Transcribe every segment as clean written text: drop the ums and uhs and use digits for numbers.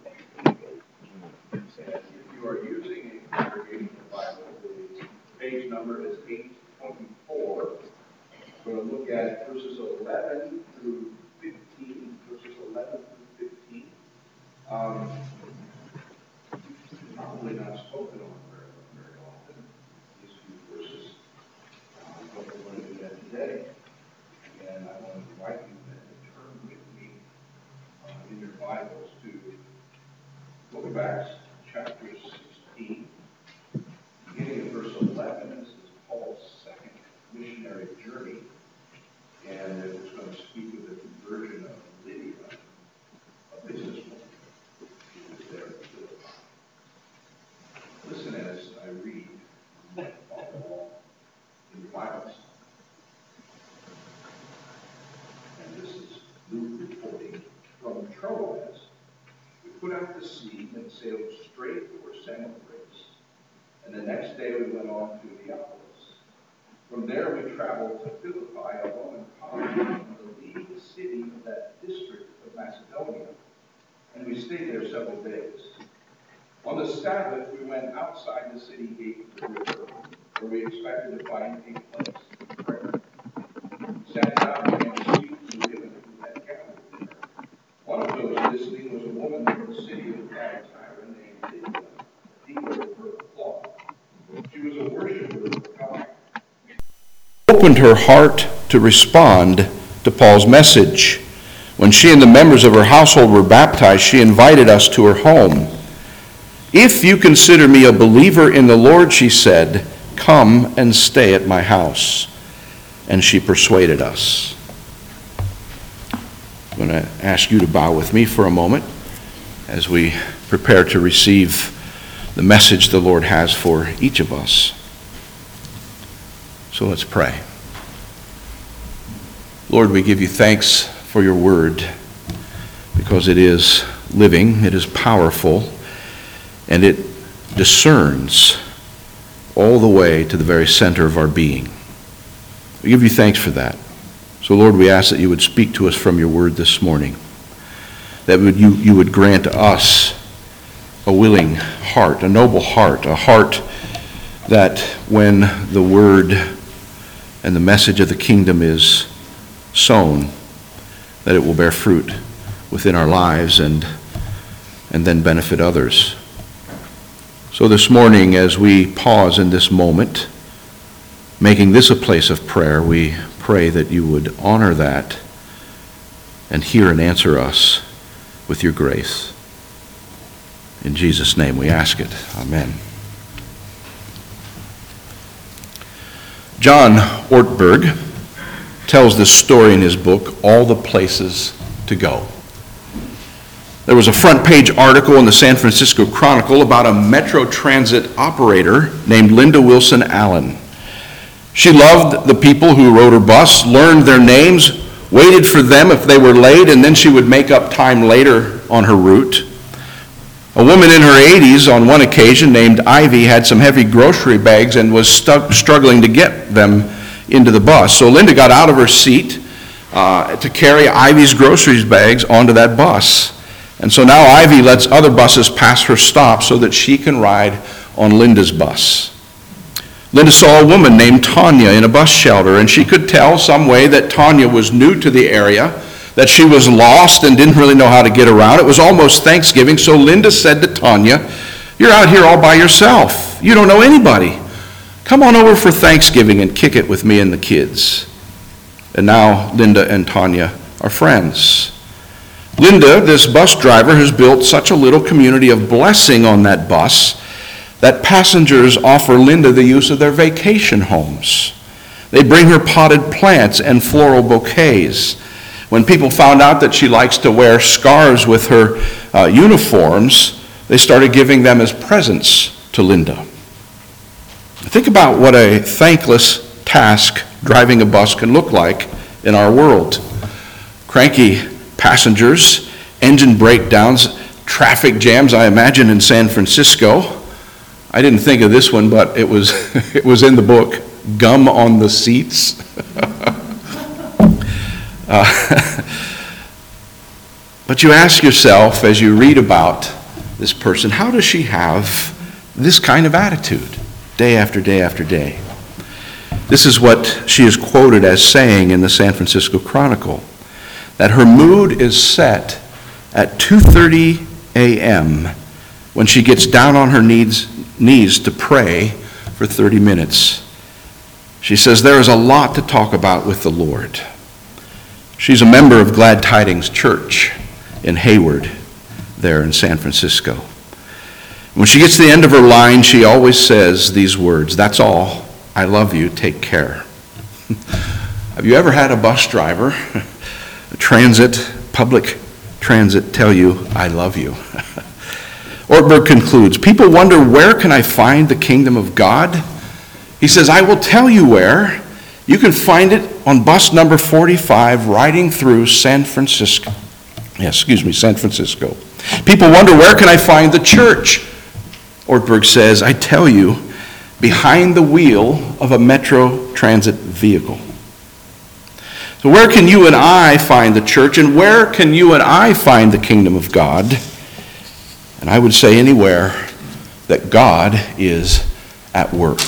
And if you are using a congregational Bible, the page number is 824. We're going to look at verses 11 through 15. Verses 11 through 15. Probably not spoken on very often, these few verses. But we're going to do that today. And I want to invite you then to turn with me in your Bibles to Book of Acts, chapter 16, beginning at verse 11. This is Paul's second missionary journey, and it's going to speak of the conversion of Lydia, a businesswoman who was there in Philippi. Listen as I read, follow along in your Bibles. And this is Luke reporting from Troas. We put out to sea and sailed straight for Samothrace, and the next day we went on to Neapolis. From there we traveled to Philippi, a Roman colony, the leading city of that district of Macedonia, and we stayed there several days. On the Sabbath we went outside the city gate of the river, where we expected to find a place to pray. We sat down and began to speak to women who had gathered there. One of those listening was a woman from the city of Thyatira named Lydia, a dealer of her cloth. She was a worshiper of God. Opened her heart to respond to Paul's message. When she and the members of her household were baptized, she invited us to her home. "If you consider me a believer in the Lord," she said, "come and stay at my house." And she persuaded us. I'm going to ask you to bow with me for a moment as we prepare to receive the message the Lord has for each of us. So let's pray. Lord, we give you thanks for your word because it is living, it is powerful, and it discerns all the way to the very center of our being. We give you thanks for that. So, Lord, we ask that you would speak to us from your word this morning, that you would grant us a willing heart, a noble heart, a heart that when the word and the message of the kingdom is sown, that it will bear fruit within our lives and then benefit others. So this morning, as we pause in this moment, making this a place of prayer, we pray that you would honor that and hear and answer us with your grace. In Jesus' name we ask it. Amen. John Ortberg tells this story in his book, All the Places to Go. There was a front page article in the San Francisco Chronicle about a Metro Transit operator named Linda Wilson Allen. She loved the people who rode her bus, learned their names, waited for them if they were late, and then she would make up time later on her route. A woman in her 80s on one occasion named Ivy had some heavy grocery bags and was struggling to get them into the bus. So Linda got out of her seat to carry Ivy's groceries bags onto that bus. And so now Ivy lets other buses pass her stop so that she can ride on Linda's bus. Linda saw a woman named Tanya in a bus shelter, and she could tell some way that Tanya was new to the area, that she was lost and didn't really know how to get around. It was almost Thanksgiving, so Linda said to Tanya, "You're out here all by yourself. You don't know anybody. Come on over for Thanksgiving and kick it with me and the kids." And now Linda and Tanya are friends. Linda, this bus driver, has built such a little community of blessing on that bus that passengers offer Linda the use of their vacation homes. They bring her potted plants and floral bouquets. When people found out that she likes to wear scarves with her uniforms, they started giving them as presents to Linda. Think about what a thankless task driving a bus can look like in our world. Cranky passengers, engine breakdowns, traffic jams, I imagine in San Francisco. I didn't think of this one, but it was it was in the book, Gum on the Seats. But you ask yourself as you read about this person, how does she have this kind of attitude day after day after day? This is what she is quoted as saying in the San Francisco Chronicle, that her mood is set at 2:30 a.m. when she gets down on her knees to pray for 30 minutes. She says there is a lot to talk about with the Lord. She's a member of Glad Tidings Church in Hayward, there in San Francisco. When she gets to the end of her line, she always says these words, "That's all. I love you. Take care." Have you ever had a bus driver, public transit, tell you, "I love you"? Ortberg concludes, people wonder, where can I find the kingdom of God? He says, I will tell you where. You can find it on bus number 45 riding through San Francisco. San Francisco. People wonder, where can I find the church? Ortberg says, I tell you, behind the wheel of a Metro Transit vehicle. So where can you and I find the church, and where can you and I find the kingdom of God? And I would say anywhere that God is at work.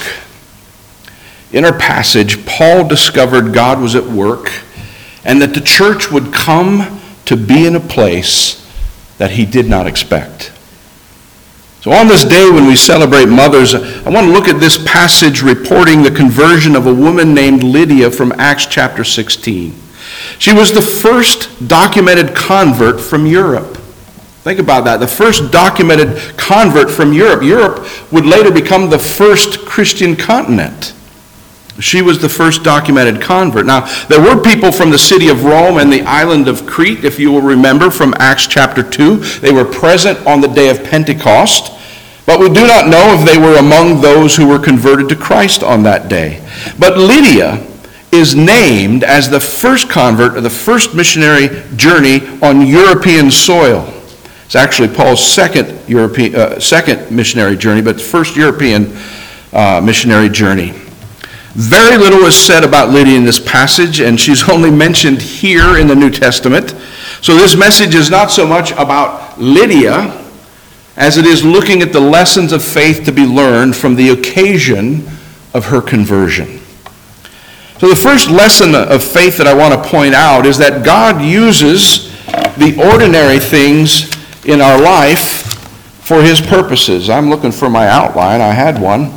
In our passage, Paul discovered God was at work and that the church would come to be in a place that he did not expect. So on this day when we celebrate mothers, I want to look at this passage reporting the conversion of a woman named Lydia from Acts chapter 16. She was the first documented convert from Europe. Think about that, the first documented convert from Europe. Europe would later become the first Christian continent. She was the first documented convert. Now, there were people from the city of Rome and the island of Crete, if you will remember from Acts chapter 2. They were present on the day of Pentecost, but we do not know if they were among those who were converted to Christ on that day. But Lydia is named as the first convert of the first missionary journey on European soil. It's actually Paul's second missionary journey, but first European missionary journey. Very little is said about Lydia in this passage, and she's only mentioned here in the New Testament. So this message is not so much about Lydia as it is looking at the lessons of faith to be learned from the occasion of her conversion. So the first lesson of faith that I want to point out is that God uses the ordinary things in our life for his purposes. I'm looking for my outline. I had one.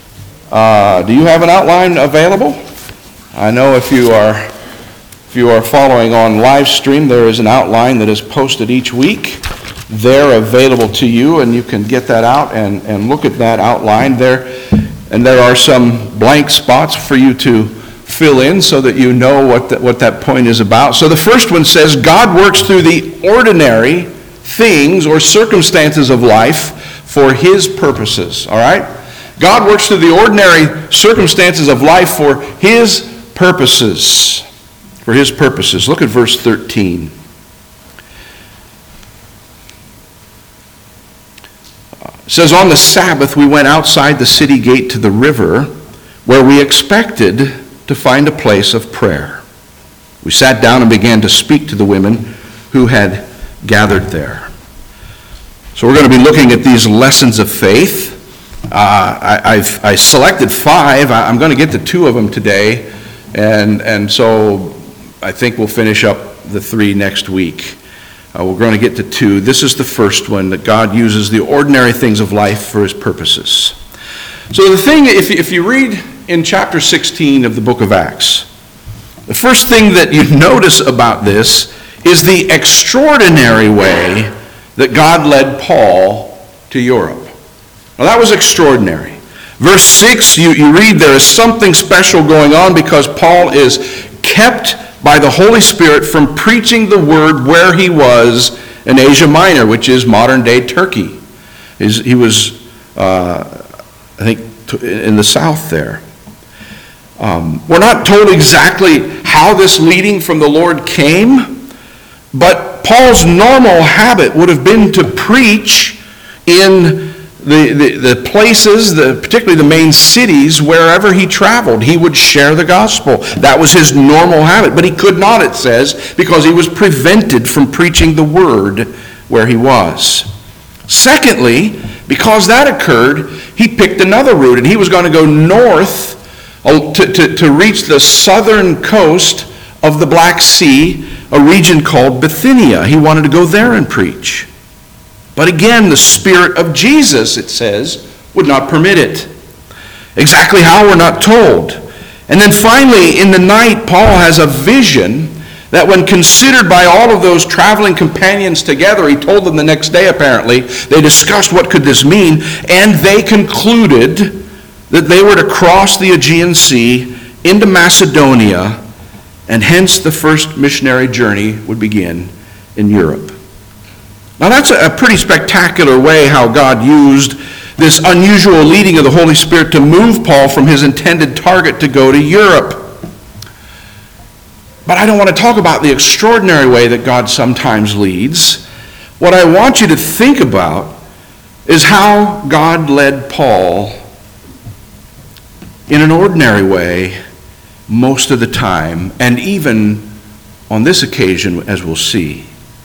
Do you have an outline available? I know if you are following on live stream, there is an outline that is posted each week. They're available to you, and you can get that out and look at that outline there. And there are some blank spots for you to fill in so that you know what that point is about. So the first one says, God works through the ordinary things or circumstances of life for his purposes. All right? God works through the ordinary circumstances of life for his purposes. For his purposes. Look at verse 13. It says, on the Sabbath we went outside the city gate to the river, where we expected to find a place of prayer. We sat down and began to speak to the women who had gathered there. So we're going to be looking at these lessons of faith. I selected 5. I'm going to get to 2 of them today, and so I think we'll finish up the 3 next week. We're going to get to 2. This is the first one, that God uses the ordinary things of life for his purposes. So the thing, if you read in chapter 16 of the book of Acts, the first thing that you notice about this is the extraordinary way that God led Paul to Europe. Now that was extraordinary. Verse 6, you read there is something special going on because Paul is kept by the Holy Spirit from preaching the word where he was in Asia Minor, which is modern-day Turkey. He was, I think, in the south there. We're not told exactly how this leading from the Lord came, but Paul's normal habit would have been to preach in the places, particularly the main cities, wherever he traveled. He would share the gospel. That was his normal habit. But he could not, it says, because he was prevented from preaching the word where he was. Secondly, because that occurred, he picked another route, and he was going to go north to reach the southern coast of the Black Sea, a region called Bithynia. He wanted to go there and preach. But again, the Spirit of Jesus, it says, would not permit it. Exactly how, we're not told. And then finally, in the night, Paul has a vision that when considered by all of those traveling companions together, he told them the next day apparently, they discussed what could this mean, and they concluded that they were to cross the Aegean Sea into Macedonia, and hence the first missionary journey would begin in Europe. Now that's a pretty spectacular way how God used this unusual leading of the Holy Spirit to move Paul from his intended target to go to Europe. But I don't want to talk about the extraordinary way that God sometimes leads. What I want you to think about is how God led Paul in an ordinary way most of the time, and even on this occasion, as we'll see.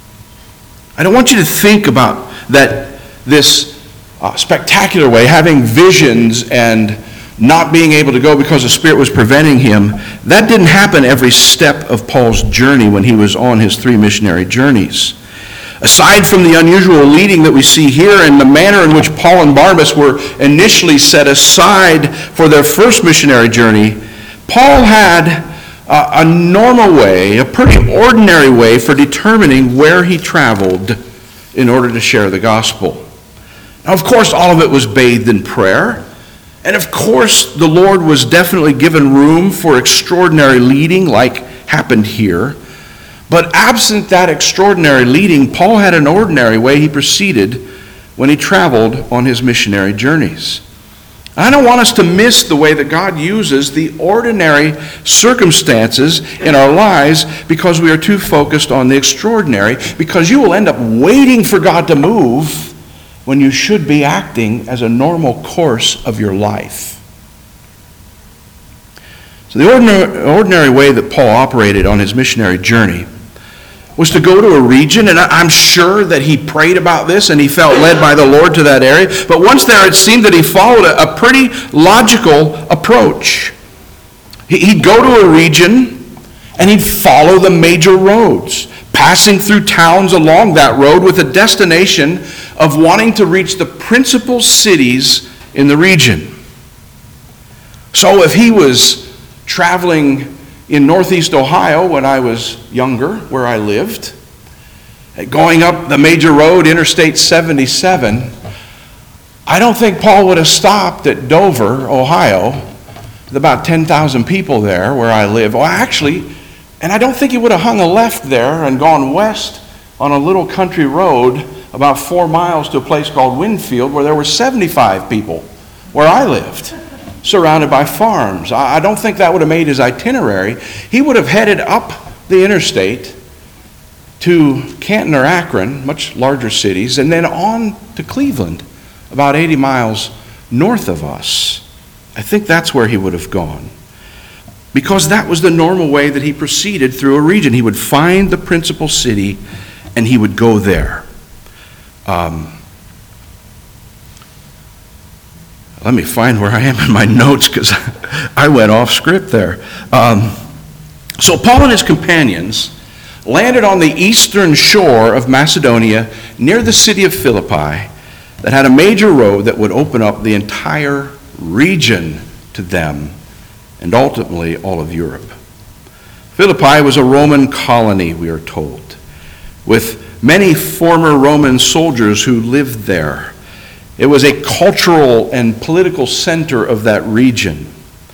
I don't want you to think about that this spectacular way, having visions and not being able to go because the Spirit was preventing him. That didn't happen every step of Paul's journey when he was on his 3 missionary journeys. Aside from the unusual leading that we see here and the manner in which Paul and Barnabas were initially set aside for their first missionary journey, Paul had a normal way, a pretty ordinary way for determining where he traveled in order to share the gospel. Now, of course, all of it was bathed in prayer. And of course, the Lord was definitely given room for extraordinary leading like happened here. But absent that extraordinary leading, Paul had an ordinary way he proceeded when he traveled on his missionary journeys. I don't want us to miss the way that God uses the ordinary circumstances in our lives because we are too focused on the extraordinary, because you will end up waiting for God to move when you should be acting as a normal course of your life. So the ordinary way that Paul operated on his missionary journey was to go to a region, and I'm sure that he prayed about this and he felt led by the Lord to that area. But once there, it seemed that he followed a pretty logical approach. He'd go to a region and he'd follow the major roads, passing through towns along that road with a destination of wanting to reach the principal cities in the region. So if he was traveling in northeast Ohio when I was younger, where I lived, going up the major road, Interstate 77, I don't think Paul would have stopped at Dover, Ohio, with about 10,000 people there where I live. Well, actually, and I don't think he would have hung a left there and gone west on a little country road about 4 miles to a place called Winfield where there were 75 people where I lived, surrounded by farms. I don't think that would have made his itinerary. He would have headed up the interstate to Canton or Akron, much larger cities, and then on to Cleveland, about 80 miles north of us. I think that's where he would have gone, because that was the normal way that he proceeded through a region. He would find the principal city and he would go there. Let me find where I am in my notes because I went off script there. So Paul and his companions landed on the eastern shore of Macedonia near the city of Philippi that had a major road that would open up the entire region to them and ultimately all of Europe. Philippi was a Roman colony, we are told, with many former Roman soldiers who lived there. It was a cultural and political center of that region.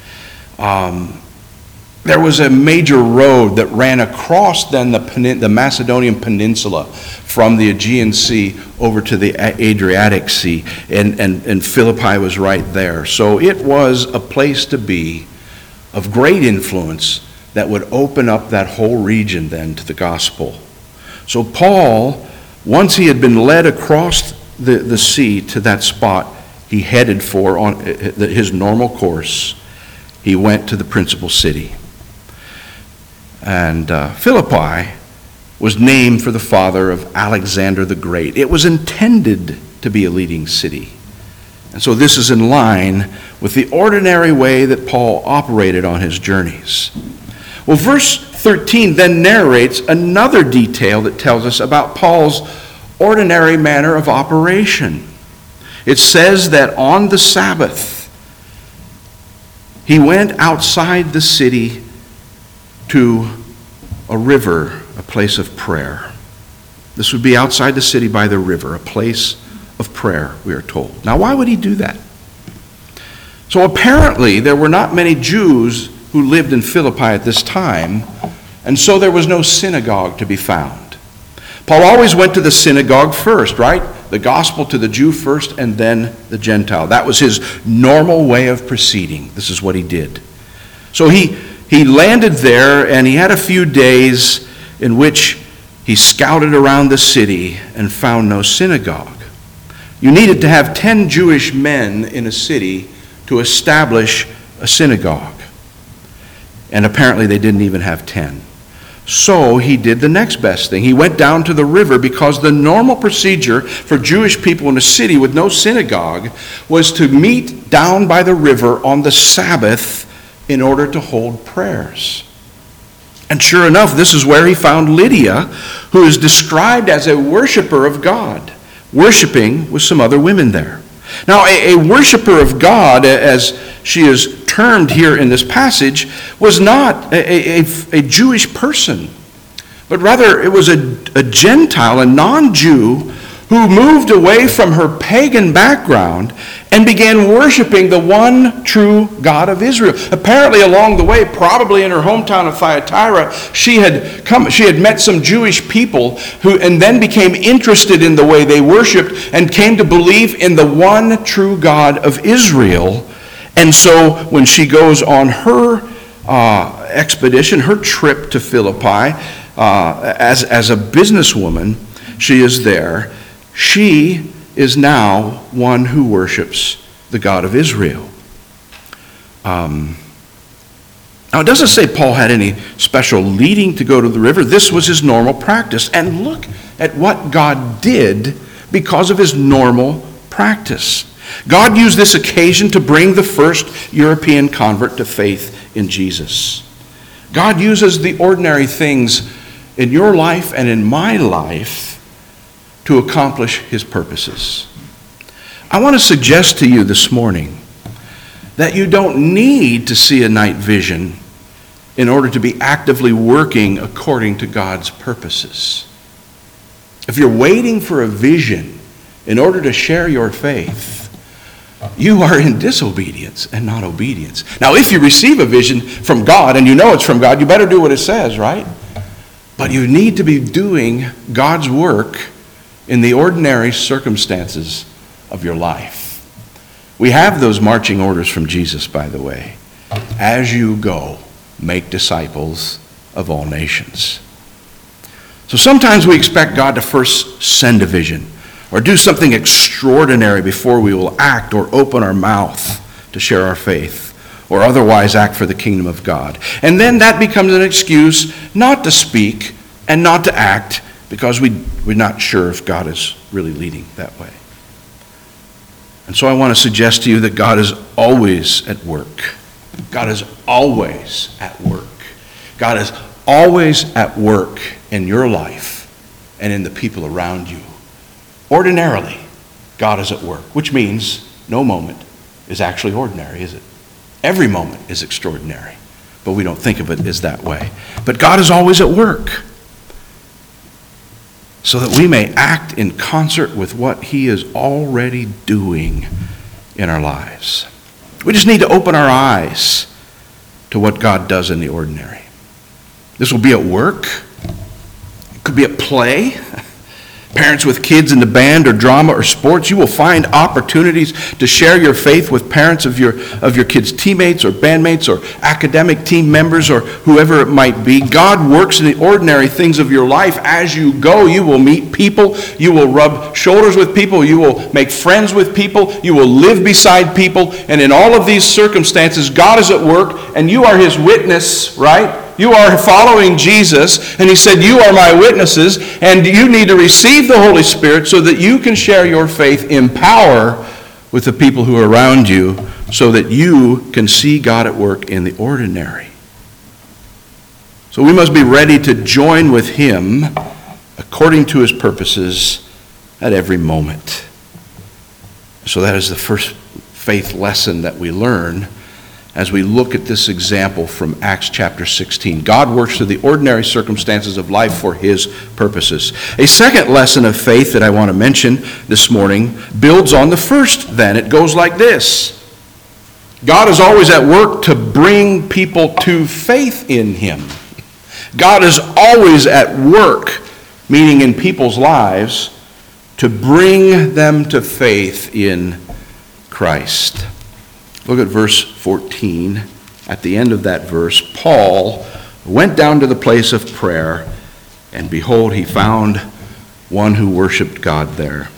There was a major road that ran across then the Macedonian peninsula from the Aegean Sea over to the Adriatic Sea, and Philippi was right there. So it was a place to be of great influence that would open up that whole region then to the gospel. So Paul, once he had been led across the sea to that spot, he headed for on his normal course. He went to the principal city. And Philippi was named for the father of Alexander the Great. It was intended to be a leading city. And so this is in line with the ordinary way that Paul operated on his journeys. Well, verse 13 then narrates another detail that tells us about Paul's ordinary manner of operation. It says that on the Sabbath, he went outside the city to a river, a place of prayer. This would be outside the city by the river, a place of prayer, we are told. Now, why would he do that? So apparently, there were not many Jews who lived in Philippi at this time, and so there was no synagogue to be found. Paul always went to the synagogue first, right? The gospel to the Jew first, and then the Gentile. That was his normal way of proceeding. This is what he did. So he landed there, and he had a few days in which he scouted around the city and found no synagogue. You needed to have 10 Jewish men in a city to establish a synagogue. And apparently they didn't even have 10. So he did the next best thing. He went down to the river because the normal procedure for Jewish people in a city with no synagogue was to meet down by the river on the Sabbath in order to hold prayers. And sure enough, this is where he found Lydia, who is described as a worshiper of God, worshiping with some other women there. Now, a worshiper of God, as she is termed here in this passage, was not a Jewish person, but rather it was a Gentile, a non-Jew, who moved away from her pagan background and began worshiping the one true God of Israel. Apparently along the way, probably in her hometown of Thyatira, she had met some Jewish people and then became interested in the way they worshiped and came to believe in the one true God of Israel. And so when she goes on her expedition, her trip to Philippi, as a businesswoman, she is there. She is now one who worships the God of Israel. Now, it doesn't say Paul had any special leading to go to the river. This was his normal practice. And look at what God did because of his normal practice. God used this occasion to bring the first European convert to faith in Jesus. God uses the ordinary things in your life and in my life to accomplish his purposes. I want to suggest to you this morning that you don't need to see a night vision in order to be actively working according to God's purposes. If you're waiting for a vision in order to share your faith, you are in disobedience and not obedience. Now, if you receive a vision from God and you know it's from God, you better do what it says, right? But you need to be doing God's work in the ordinary circumstances of your life. We have those marching orders from Jesus, by the way. As you go, make disciples of all nations. So sometimes we expect God to first send a vision or do something extraordinary before we will act or open our mouth to share our faith or otherwise act for the kingdom of God. And then that becomes an excuse not to speak and not to act because we're not sure if God is really leading that way. And so I want to suggest to you that God is always at work. God is always at work. God is always at work in your life and in the people around you. Ordinarily, God is at work, which means no moment is actually ordinary, is it? Every moment is extraordinary, but we don't think of it as that way. But God is always at work, so that we may act in concert with what he is already doing in our lives. We just need to open our eyes to what God does in the ordinary. This will be at work. It could be at play. Parents with kids in the band or drama or sports, you will find opportunities to share your faith with parents of your kids' teammates or bandmates or academic team members or whoever it might be. God works in the ordinary things of your life. As you go, you will meet people. You will rub shoulders with people. You will make friends with people. You will live beside people. And in all of these circumstances, God is at work and you are his witness, right? You are following Jesus, and he said, you are my witnesses, and you need to receive the Holy Spirit so that you can share your faith in power with the people who are around you, so that you can see God at work in the ordinary. So we must be ready to join with him according to his purposes at every moment. So that is the first faith lesson that we learn as we look at this example from Acts chapter 16. God works through the ordinary circumstances of life for his purposes. A second lesson of faith that I want to mention this morning builds on the first then. It goes like this. God is always at work to bring people to faith in him. God is always at work, meaning in people's lives, to bring them to faith in Christ. Look at verse 14. At the end of that verse, Paul went down to the place of prayer, and behold, he found one who worshiped God there.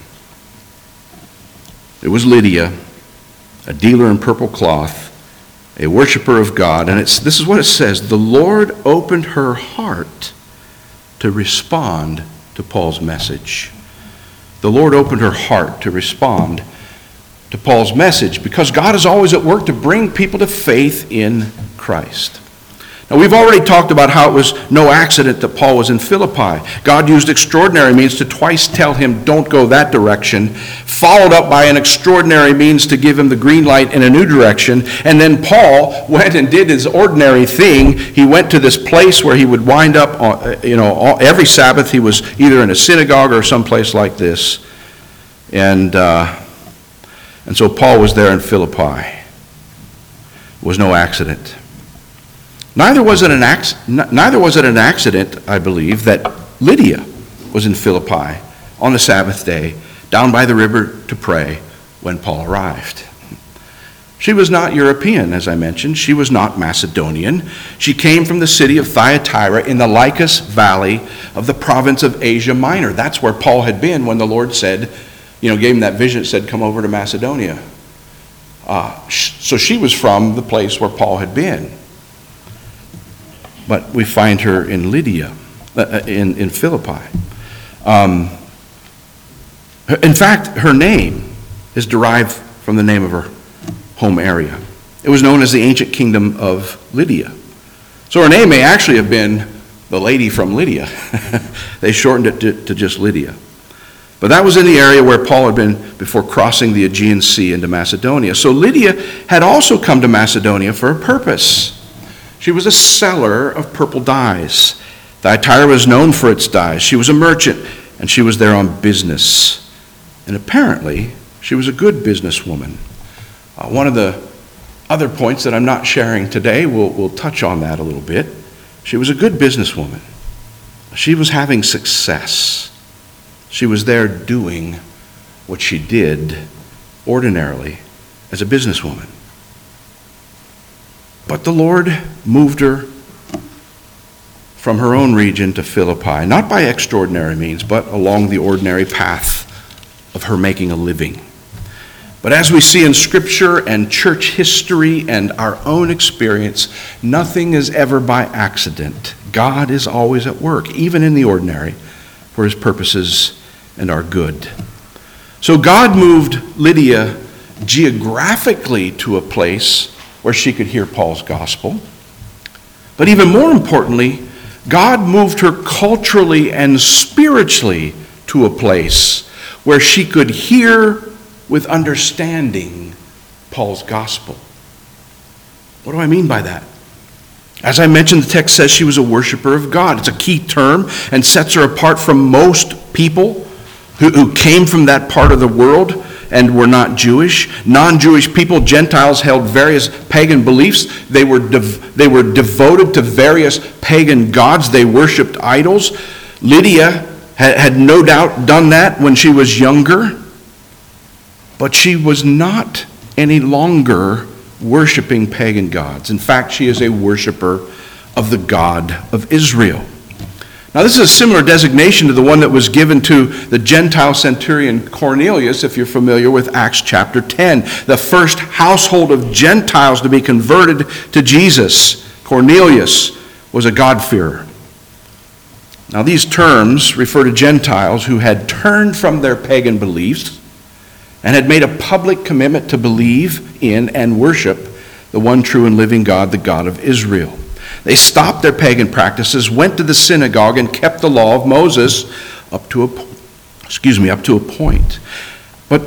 It was Lydia, a dealer in purple cloth, a worshiper of God. And this is what it says. The Lord opened her heart to respond to Paul's message. The Lord opened her heart to respond to Paul's message because God is always at work to bring people to faith in Christ. Now, we've already talked about how it was no accident that Paul was in Philippi. God used extraordinary means to twice tell him, don't go that direction, followed up by an extraordinary means to give him the green light in a new direction. And then Paul went and did his ordinary thing. He went to this place where he would wind up, every Sabbath he was either in a synagogue or someplace like this. And so Paul was there in Philippi. It was no accident. Neither was it an accident, I believe, that Lydia was in Philippi on the Sabbath day, down by the river to pray when Paul arrived. She was not European, as I mentioned. She was not Macedonian. She came from the city of Thyatira in the Lycus Valley of the province of Asia Minor. That's where Paul had been when the Lord said, gave him that vision, said, come over to Macedonia. So she was from the place where Paul had been. But we find her in Lydia, in Philippi. In fact, her name is derived from the name of her home area. It was known as the ancient kingdom of Lydia. So her name may actually have been the lady from Lydia. They shortened it to just Lydia. But that was in the area where Paul had been before crossing the Aegean Sea into Macedonia. So Lydia had also come to Macedonia for a purpose. She was a seller of purple dyes. Thyatira was known for its dyes. She was a merchant, and she was there on business. And apparently, she was a good businesswoman. One of the other points that I'm not sharing today, we'll touch on that a little bit. She was a good businesswoman. She was having success. She was there doing what she did ordinarily as a businesswoman. But the Lord moved her from her own region to Philippi, not by extraordinary means, but along the ordinary path of her making a living. But as we see in Scripture and church history and our own experience, nothing is ever by accident. God is always at work, even in the ordinary, for his purposes and our good. So God moved Lydia geographically to a place where she could hear Paul's gospel. But even more importantly, God moved her culturally and spiritually to a place where she could hear with understanding Paul's gospel. What do I mean by that? As I mentioned, the text says she was a worshiper of God. It's a key term and sets her apart from most people who came from that part of the world and were not Jewish. Non-Jewish people, Gentiles, held various pagan beliefs. They were devoted to various pagan gods. They worshipped idols. Lydia had no doubt done that when she was younger, but she was not any longer worshiping pagan gods. In fact, she is a worshiper of the God of Israel. Now, this is a similar designation to the one that was given to the Gentile centurion Cornelius, if you're familiar with Acts chapter 10, the first household of Gentiles to be converted to Jesus. Cornelius was a God-fearer. Now, these terms refer to Gentiles who had turned from their pagan beliefs and had made a public commitment to believe in and worship the one true and living God, the God of Israel. They stopped their pagan practices, went to the synagogue, and kept the law of Moses up to a point. But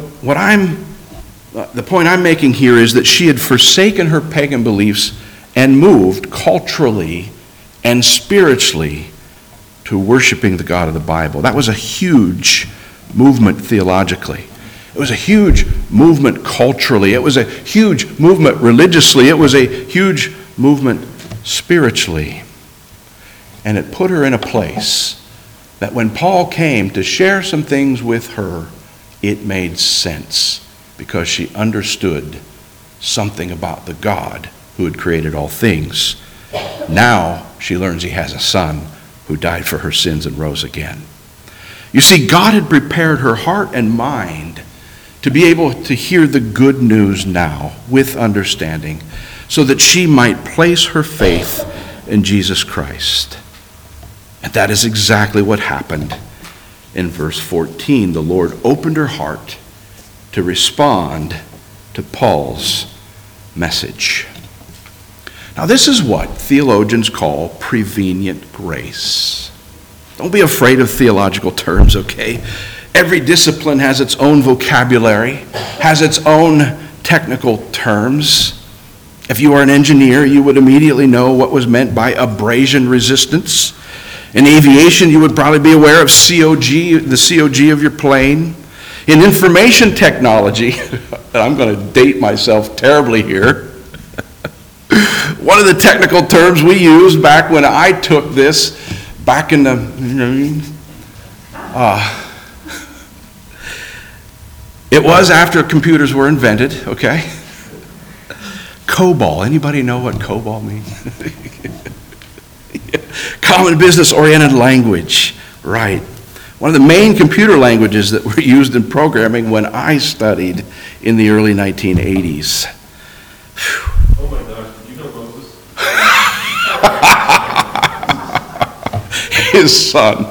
the point I'm making here is that she had forsaken her pagan beliefs and moved culturally and spiritually to worshiping the God of the Bible. That was a huge movement theologically. It was a huge movement culturally. It was a huge movement religiously. It was a huge movement spiritually. And it put her in a place that when Paul came to share some things with her, it made sense because she understood something about the God who had created all things. Now she learns he has a son who died for her sins and rose again. You see, God had prepared her heart and mind to be able to hear the good news now with understanding so that she might place her faith in Jesus Christ. And that is exactly what happened in verse 14. The Lord opened her heart to respond to Paul's message. Now, this is what theologians call prevenient grace. Don't be afraid of theological terms, okay? Every discipline has its own vocabulary, has its own technical terms. If you are an engineer, you would immediately know what was meant by abrasion resistance. In aviation, you would probably be aware of COG, the COG of your plane. In information technology, I'm going to date myself terribly here. One of the technical terms we used back when I took this, back in the, it was after computers were invented, okay? COBOL. Anybody know what COBOL means? Common business-oriented language, right. One of the main computer languages that were used in programming when I studied in the early 1980s. Oh my gosh, did you know Moses? His son.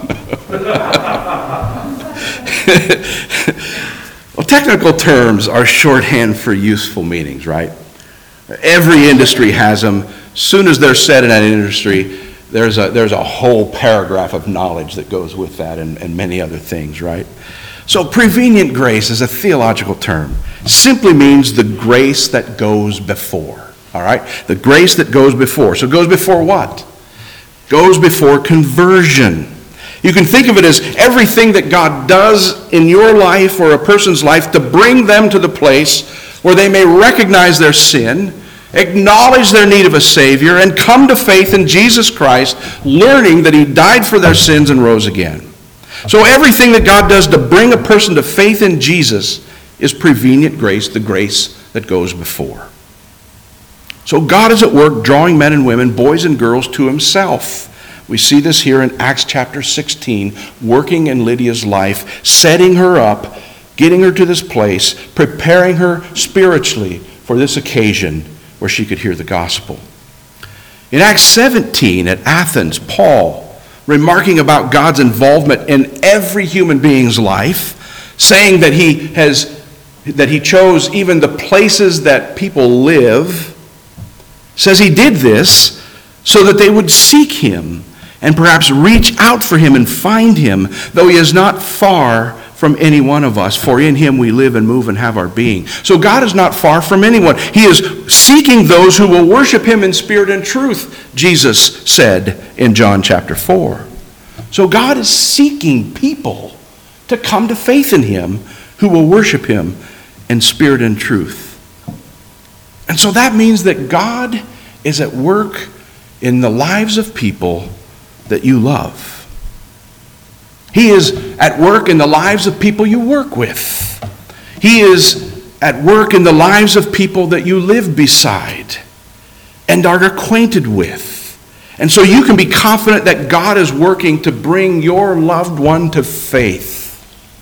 Well, technical terms are shorthand for useful meanings, right? Every industry has them. As soon as they're said in that industry, there's a whole paragraph of knowledge that goes with that and many other things, right? So prevenient grace is a theological term. Simply means the grace that goes before, all right? The grace that goes before. So it goes before what? Goes before conversion. You can think of it as everything that God does in your life or a person's life to bring them to the place where they may recognize their sin, acknowledge their need of a Savior, and come to faith in Jesus Christ, learning that He died for their sins and rose again. So everything that God does to bring a person to faith in Jesus is prevenient grace, the grace that goes before. So God is at work drawing men and women, boys and girls, to Himself. We see this here in Acts chapter 16, working in Lydia's life, setting her up, getting her to this place, preparing her spiritually for this occasion where she could hear the gospel. In Acts 17 at Athens, Paul, remarking about God's involvement in every human being's life, saying that he chose even the places that people live, says he did this so that they would seek Him and perhaps reach out for Him and find Him, though He is not far from any one of us, for in Him we live and move and have our being. So God is not far from anyone. He is seeking those who will worship Him in spirit and truth, Jesus said in John chapter 4. So God is seeking people to come to faith in Him who will worship Him in spirit and truth. And so that means that God is at work in the lives of people that you love. He is at work in the lives of people you work with. He is at work in the lives of people that you live beside and are acquainted with. And so you can be confident that God is working to bring your loved one to faith.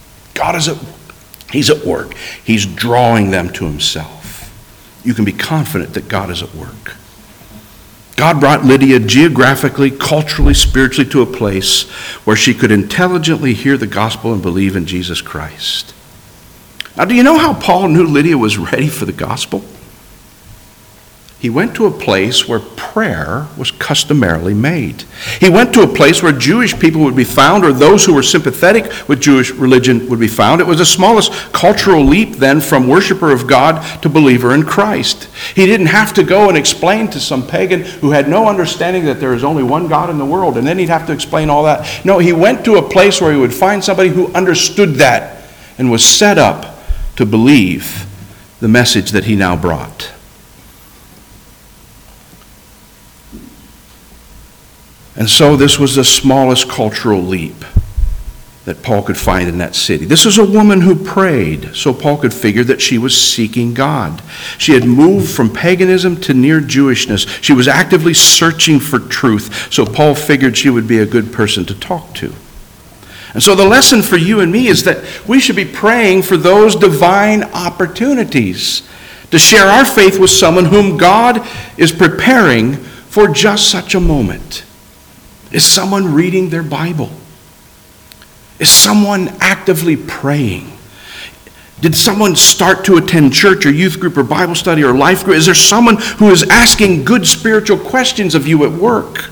He's at work. He's drawing them to Himself. You can be confident that God is at work. God brought Lydia geographically, culturally, spiritually to a place where she could intelligently hear the gospel and believe in Jesus Christ. Now, do you know how Paul knew Lydia was ready for the gospel? He went to a place where prayer was customarily made. He went to a place where Jewish people would be found, or those who were sympathetic with Jewish religion would be found. It was the smallest cultural leap then from worshiper of God to believer in Christ. He didn't have to go and explain to some pagan who had no understanding that there is only one God in the world, and then he'd have to explain all that. No, he went to a place where he would find somebody who understood that and was set up to believe the message that he now brought. And so this was the smallest cultural leap that Paul could find in that city. This was a woman who prayed, so Paul could figure that she was seeking God. She had moved from paganism to near Jewishness. She was actively searching for truth, so Paul figured she would be a good person to talk to. And so the lesson for you and me is that we should be praying for those divine opportunities to share our faith with someone whom God is preparing for just such a moment. Is someone reading their Bible? Is someone actively praying? Did someone start to attend church or youth group or Bible study or life group? Is there someone who is asking good spiritual questions of you at work?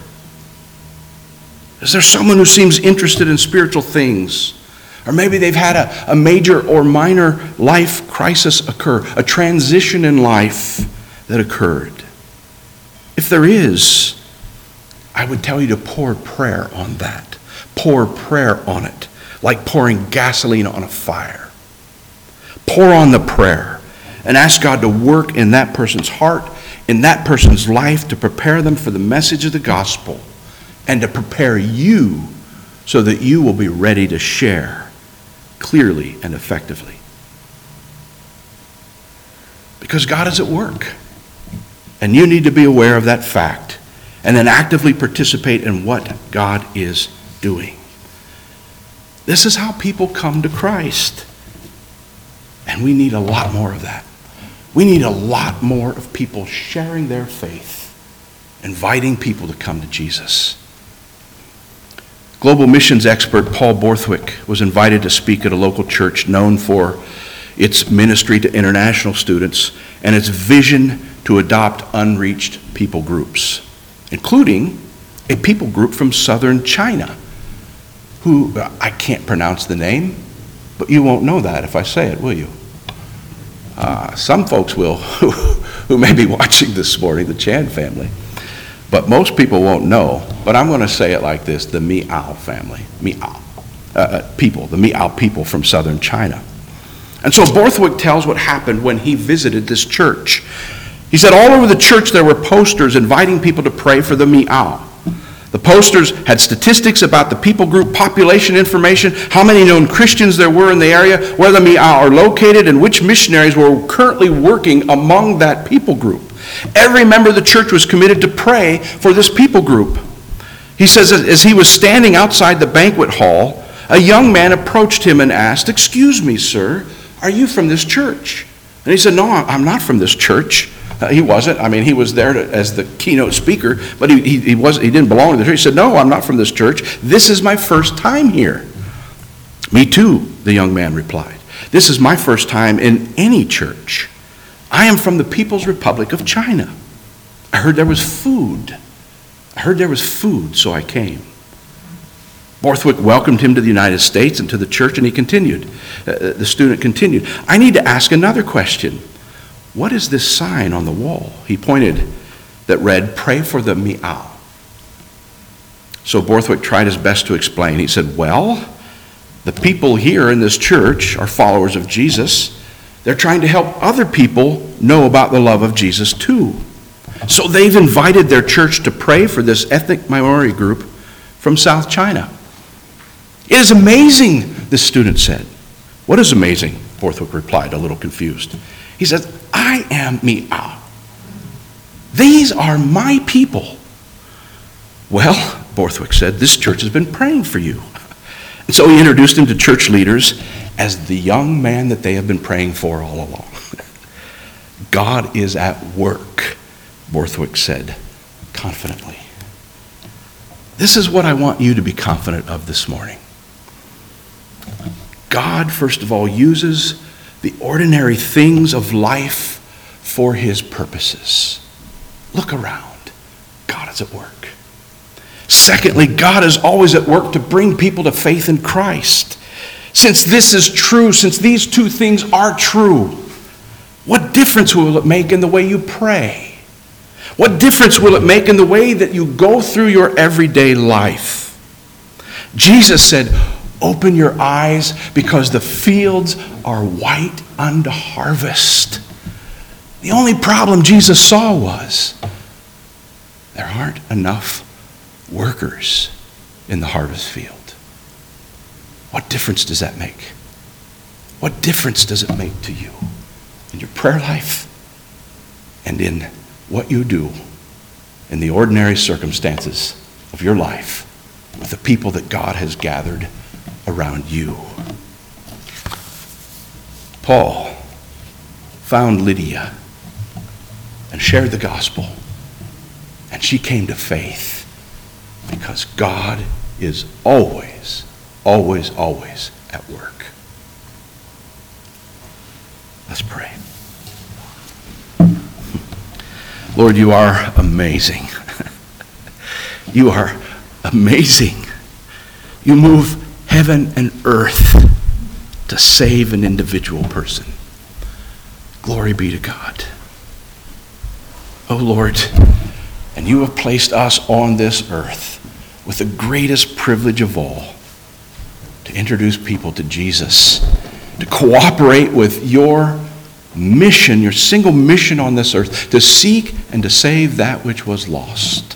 Is there someone who seems interested in spiritual things? Or maybe they've had a major or minor life crisis occur, a transition in life that occurred. If there is, I would tell you to pour prayer on that. Pour prayer on it, like pouring gasoline on a fire. Pour on the prayer and ask God to work in that person's heart, in that person's life, to prepare them for the message of the gospel and to prepare you so that you will be ready to share clearly and effectively. Because God is at work, and you need to be aware of that fact and then actively participate in what God is doing. This is how people come to Christ. And we need a lot more of that. We need a lot more of people sharing their faith, inviting people to come to Jesus. Global missions expert Paul Borthwick was invited to speak at a local church known for its ministry to international students and its vision to adopt unreached people groups, including a people group from southern China, who, I can't pronounce the name, but you won't know that if I say it, will you? Some folks will, who may be watching this morning, the Chan family, but most people won't know. But I'm going to say it like this, the Miao family, people, the Miao people from southern China. And so Borthwick tells what happened when he visited this church. He said all over the church there were posters inviting people to pray for the Miao. The posters had statistics about the people group, population information, how many known Christians there were in the area, where the Miao are located, and which missionaries were currently working among that people group. Every member of the church was committed to pray for this people group. He says as he was standing outside the banquet hall, a young man approached him and asked, "Excuse me, sir, are you from this church?" And he said, "No, I'm not from this church." He wasn't. I mean, he was there as the keynote speaker, but he didn't belong to the church. He said, "No, I'm not from this church. This is my first time here." "Me too," the young man replied. "This is my first time in any church. I am from the People's Republic of China. I heard there was food. So I came." Borthwick welcomed him to the United States and to the church, and he continued. The student continued, "I need to ask another question. What is this sign on the wall?" He pointed, that read, "Pray for the Miao." So Borthwick tried his best to explain. He said, "Well, the people here in this church are followers of Jesus. They're trying to help other people know about the love of Jesus too. So they've invited their church to pray for this ethnic minority group from South China." "It is amazing," the student said. "What is amazing?" Borthwick replied, a little confused. He says, "I am Miao. These are my people." "Well," Borthwick said, "this church has been praying for you." And so he introduced him to church leaders as the young man that they have been praying for all along. "God is at work," Borthwick said. confidently. This is what I want you to be confident of this morning. God, first of all, uses the ordinary things of life for his purposes. Look around. God is at work. Secondly, God is always at work to bring people to faith in Christ. Since this is true, since these two things are true, what difference will it make in the way you pray? What difference will it make in the way that you go through your everyday life? Jesus said, open your eyes because the fields are white unto harvest. The only problem Jesus saw was there aren't enough workers in the harvest field. What difference does that make? What difference does it make to you in your prayer life and in what you do in the ordinary circumstances of your life with the people that God has gathered around you? Paul found Lydia and shared the gospel, and she came to faith because God is always, always, always at work. Let's pray. Lord, you are amazing. You are amazing. You move heaven and earth to save an individual person. Glory be to God. Oh Lord, and you have placed us on this earth with the greatest privilege of all, to introduce people to Jesus, to cooperate with your mission, your single mission on this earth, to seek and to save that which was lost.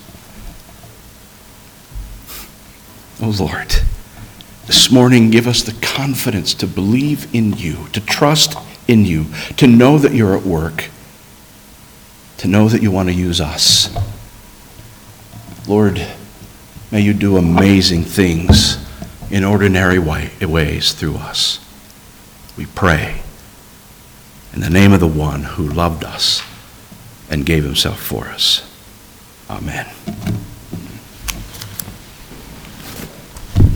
Oh Lord, this morning give us the confidence to believe in you, to trust in you, to know that you're at work, to know that you want to use us. Lord, may you do amazing things in ordinary ways through us. We pray in the name of the one who loved us and gave himself for us. Amen.